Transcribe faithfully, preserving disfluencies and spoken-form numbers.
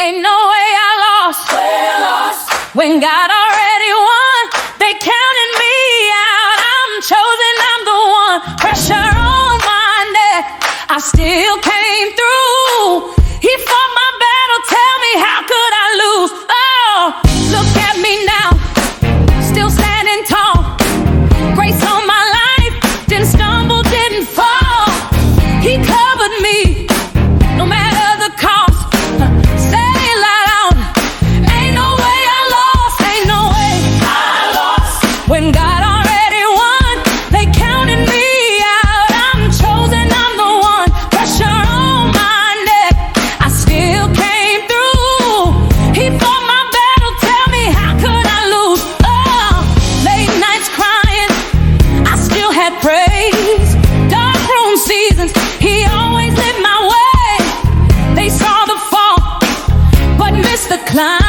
Ain't no way I lost. We're lost. When God already won, they counted me out. I'm chosen, I'm the one. Pressure on my neck, I still came through. He fought my battle, tell me how could I lose? Oh, look at me now, still standing tall. Grace on my life, didn't stumble, didn't fall. He covered me, no matter the cost. Say it loud, ain't no way I lost, ain't no way I lost. when God already won, they counted me out. I'm chosen, I'm the one. Pressure on my neck, I still came through. He fought my battle, tell me how could I lose? Oh, late nights crying, I still had praise. Dark room seasons, he always lit my way. They saw the fall, but missed the climb.